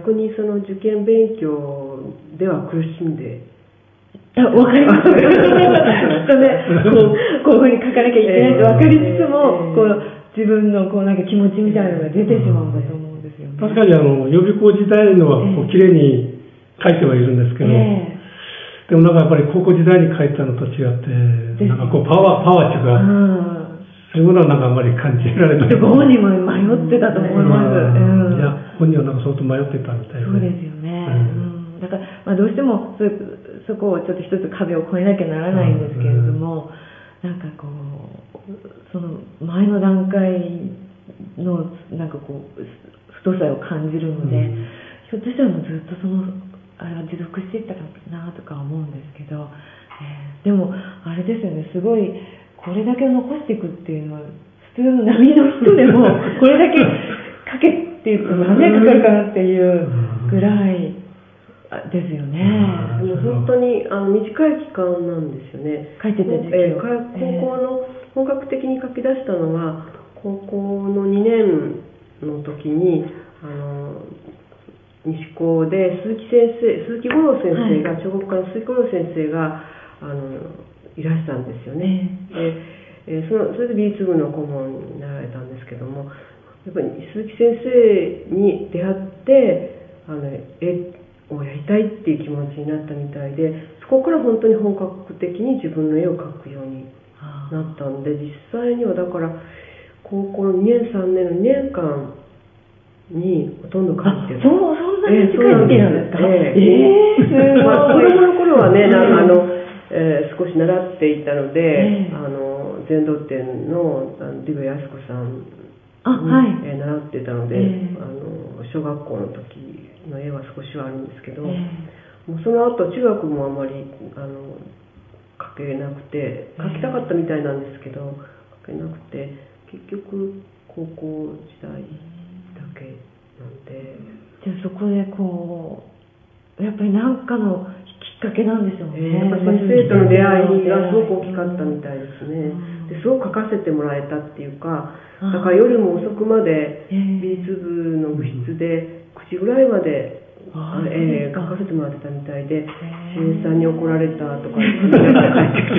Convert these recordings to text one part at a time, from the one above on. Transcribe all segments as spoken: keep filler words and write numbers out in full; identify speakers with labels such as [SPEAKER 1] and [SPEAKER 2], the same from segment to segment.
[SPEAKER 1] 逆にその受験勉強では苦しんで、
[SPEAKER 2] あ、わかります。きっとね、こう、こういうふうに書かなきゃいけないと分かりつつも、えー、こう自分のこうなんか気持ちみたいなのが出てしまうんだと思うんですよね。
[SPEAKER 3] 確かにあの予備校時代のはこう綺麗に書いてはいるんですけど、えー、でもなんかやっぱり高校時代に書いたのと違って、なんかこうパワー、パワーっていうか、そういうものはなんかあんまり感じられない。
[SPEAKER 2] ご本人も迷ってたと思います。
[SPEAKER 3] うん、いや、本人はなんか相当迷ってたみたいで。
[SPEAKER 2] そうですよね。うん、だから、まあ、どうしてもそ、そこをちょっと一つ壁を越えなきゃならないんですけれども、うん、なんかこう、その前の段階のなんかこう、太さを感じるので、うん、ひょっとしたらもうずっとその、あれは持続していったかなとか思うんですけど、えー、でも、あれですよね、すごい、これだけ残していくっていうのは、普通の波の人でも、これだけかけっていうと何年かかるかなっていうぐらいですよね。
[SPEAKER 1] でも本当にあの短い期間なんですよね。
[SPEAKER 2] 書いてた時期を、
[SPEAKER 1] えー、高校の本格的に書き出したのは、高校のにねんの時に、あの西高で鈴木先生、鈴木五郎先生が、はい、彫刻家の鈴木五郎先生があのいらしたんですよね。えー、で、えー、そのそれで美術部の顧問になられたんですけども、やっぱり鈴木先生に出会ってあの絵をやりたいっていう気持ちになったみたいで、そこから本当に本格的に自分の絵を描くようになったんで、実際にはだから高校のにねんさんねんのにねんかんにほとんど描いてる。
[SPEAKER 2] そう、そんなに近い時期なんですか。え
[SPEAKER 1] えー、まあ、子供の頃はね、なんかあの、えー、少し習っていたので、えー、あの全道展のリベ靖子さんに、はい、えー、習ってたので、えー、あの小学校の時の絵は少しはあるんですけど、えー、もうその後中学もあまりあの描けなくて、描きたかったみたいなんですけど、描けなくて、結局高校時代だけなんで。
[SPEAKER 2] じゃあそこでこうやっぱり何かのきっかけなんでしょうね。
[SPEAKER 1] えー、やっぱ先生との出会いがすごく大きかったみたいですね。うん、ですごく描かせてもらえたっていうか、だから夜も遅くまで美術部の部室でくじぐらいまで、えー、描かせてもらってたみたいで、先生さんに怒られたとか言って帰ってきて、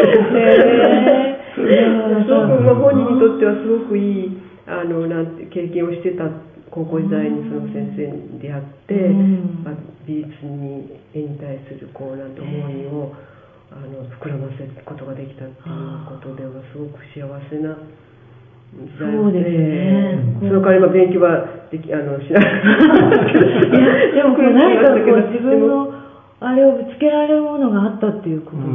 [SPEAKER 1] すごく、まあ、本人にとってはすごくいいあのなんて経験をしてた。高校時代にその先生に出会って、うん、まあ、美術に絵に対するこうなんて思いをあの膨らませることができたっていうことではすごく幸せな時代で、そうですね、その代わりまあ勉強はできあのしない
[SPEAKER 2] でもこう何かこう自分のあれをぶつけられるものがあったっていうことで、うん、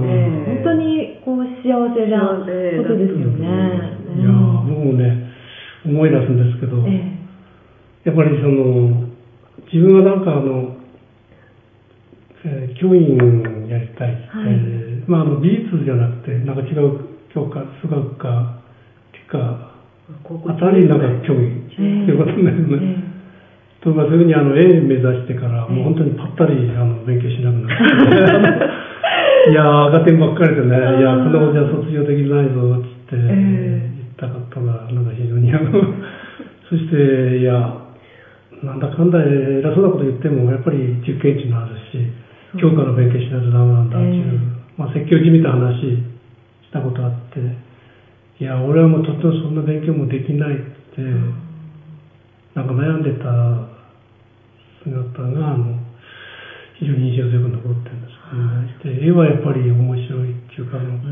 [SPEAKER 2] 本当にこう幸せなことですよね。
[SPEAKER 3] いや僕もね思い出すんですけど、ええ、やっぱりその自分はなんかあの、えー、教員やりたい、はい、えーまあ、あの美術じゃなくてなんか違う教科、数学科理科あたりなんか教員ということになるね。とかそういうふうにあの絵目指してからもう本当にぱったりあの勉強しなくなっていや赤点ばっかりでね、いやこんなことじゃ卒業できないぞって言ったかったがなんか非常にあのそしていやなんだかんだ偉そうなこと言ってもやっぱり実験値のあるし教科の勉強しないとダメなんだっていう、えーまあ、説教じみた話したことあって、いや俺はもうとってもそんな勉強もできないって、うん、なんか悩んでた姿があの非常に印象強く残ってるんですけどね。で絵はやっぱり面白いっていうかあの、うん、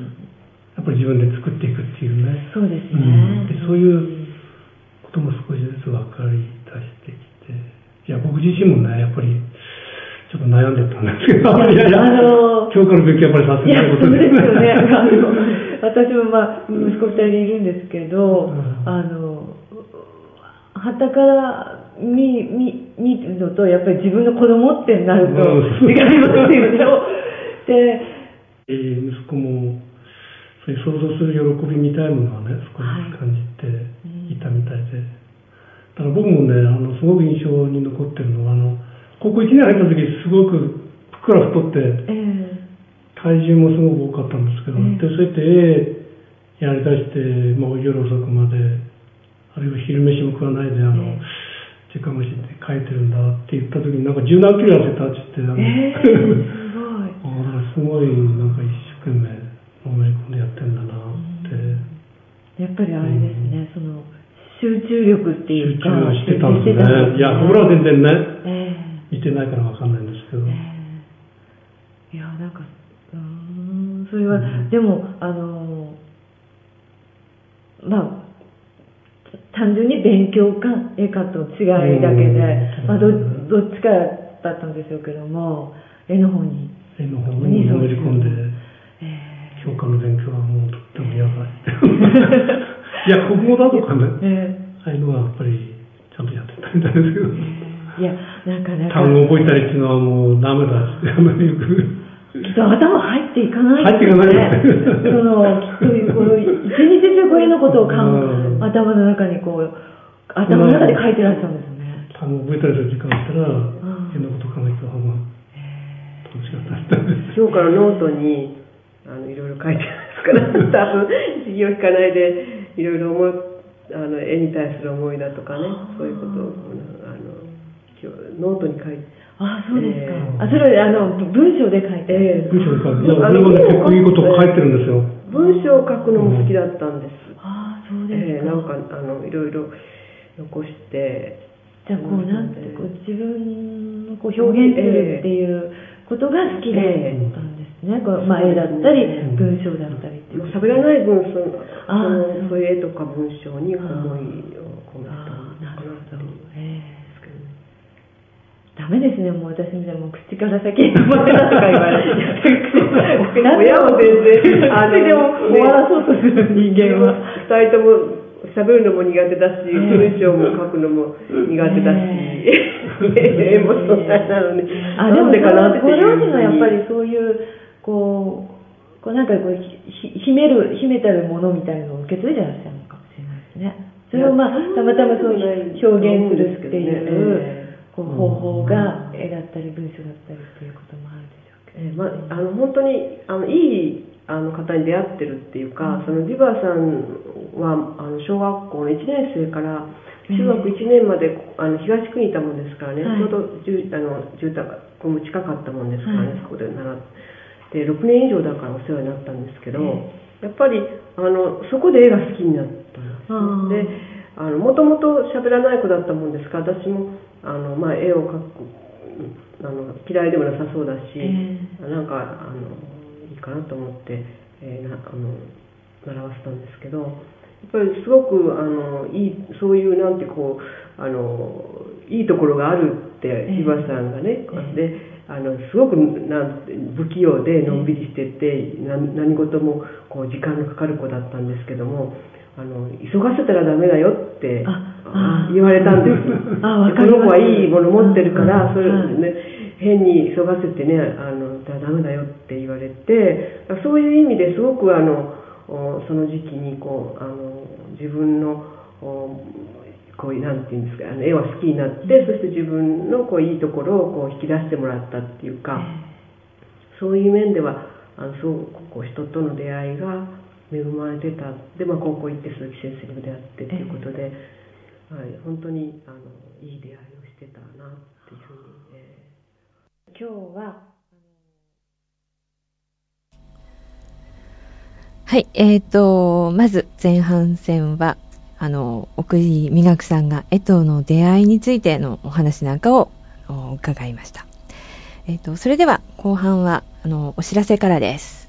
[SPEAKER 3] やっぱり自分で作っていくっていうね。
[SPEAKER 2] そうですね、うん、
[SPEAKER 3] でそういうことも少しずつ分かり出してきて、いや僕自身もねやっぱりちょっと悩んでたんですけど、いやいや、あのー、今日から勉強やっぱりさせないことです
[SPEAKER 2] よね。私もまあ息子ふたりいるんですけど、うん、あの傍から見見見るのとやっぱり自分の子供ってなると違いますよね。で、
[SPEAKER 3] えー、息子もそういう想像する喜びみたいなものはね少し感じていたみたいで、だから僕もねあのすごく印象に残ってるのはあの高校いちねん入った時すごくふっくら太って、えー、体重もすごく多かったんですけど、えー、でそうやって絵やりだして、まあ、夜遅くまであるいは昼飯も食わないであの、えー、 週刊誌で書いてるんだって言った時になんか十何キロ痩せたって言って、
[SPEAKER 2] えー、すごい
[SPEAKER 3] あだからすごいなんか一生懸命のめり込んでやってんだなって、
[SPEAKER 2] うん、やっぱりあれですね、うん、その集中力っていうか
[SPEAKER 3] 集中してたんですね。いや僕らは全然ね、
[SPEAKER 2] えー、
[SPEAKER 3] 見てないから分かんないんですけど、
[SPEAKER 2] えー、いやなんかうーんそれは、うん、でもあのまあ単純に勉強か絵かと違いだけで、まあ、ど, どっちかだったんでしょうけども絵の方に
[SPEAKER 3] 絵の方にのめり込んで、えー、教科の勉強はもうとってもやばいいや国語だとかね、えー、ああいうのはやっぱりちゃんとやってたみたいですけど、
[SPEAKER 2] えー、いやなかなか
[SPEAKER 3] 単語を覚えたりっていうのはもうダメだってあんまりよく
[SPEAKER 2] きっと頭入っていかない
[SPEAKER 3] ですね。入っていかないです
[SPEAKER 2] ね。そのきっとこう一日中これのことを考え、頭の中にこう頭の中で書いてらっしゃるんですね。
[SPEAKER 3] 単語覚えたりする時間あったら変なこと考えてた方が楽しかったです。
[SPEAKER 1] 今日からノートにあのいろいろ書いてますから多分授業引かないでいろいろ思いあの絵に対する思いだとかねそういうことをあの今日ノートに書いて。
[SPEAKER 2] ああそうですか、えー、あそれあの文章で書いて、
[SPEAKER 3] えー、文章で書いていやそれまで結構いいことを書いてるんですよ。
[SPEAKER 1] 文章を書くのも好きだったんです、
[SPEAKER 2] うん、ああそうですか、
[SPEAKER 1] えー、なんかあのいろいろ残して
[SPEAKER 2] じゃあこうなんてこう自分のこう表現するっていうことが好きだったんですね、えー、こうまあ、絵だったり、うん、文章だったりっていう
[SPEAKER 1] 喋らない分そのあのそういう絵とか文章に思いを込めたんだなっていう。
[SPEAKER 2] ダメですね、もう私みたいにもう口から先に生まれたとか言われて
[SPEAKER 1] 親も全然
[SPEAKER 2] あれでも終わらそうとする人間は
[SPEAKER 1] ふたりとも喋るのも苦手だし、えー、文章も書くのも苦手だし、絵、えー、もそんななのに
[SPEAKER 2] あでもでかなってご両親はやっぱりそういうこうこうなんかこうひ秘める秘めたるものみたいなのを受け継いでらっしゃるのかもしれないですね。それをまあたまたまそういう表現するっていうこう方法が絵だったり文章だったりっていうこともあるでしょうけど、
[SPEAKER 1] えーまあ、あの本当にあのいいあの方に出会ってるっていうか、うん、そのリバーさんはあの小学校のいちねん生から中学いちねんまで、うん、あの東区にいたもんですからね、はい、ちょうど住あの住宅も近かったもんですからね、はい、そこで習ってろくねん以上だからお世話になったんですけど、えー、やっぱりあのそこで絵が好きになったんです。であのもともと喋らない子だったもんですから私もあの、まあ、絵を描くあの嫌いでもなさそうだし、えー、なんかあのいいかなと思って、えー、なあの習わせたんですけどやっぱりすごくあのいいそういうなんてこうあのいいところがあるって伊庭さんがね、えー、であのすごくなん不器用でのんびりしてて、えー、何事もこう時間のかかる子だったんですけどもあの急がせたらダメだよって言われたんです。あこの子はいいもの持ってるからそれ、ね、変に急がせてねあのダメだよって言われてそういう意味ですごくあのその時期にこうあの自分のこうなんていうんですかあの絵を好きになってそして自分のこういいところをこう引き出してもらったっていうかそういう面ではあのすごくこう人との出会いが恵まれてたで、まあ、高校行って鈴木先生に出会ってということで、はい、本当にあのいい出会いをしてたなっていうふうに、え
[SPEAKER 2] ー、今日は
[SPEAKER 4] はい、えーとまず前半戦はあの奥井美学さんが絵との出会いについてのお話なんかを伺いました。えーとそれでは後半はあのお知らせからです。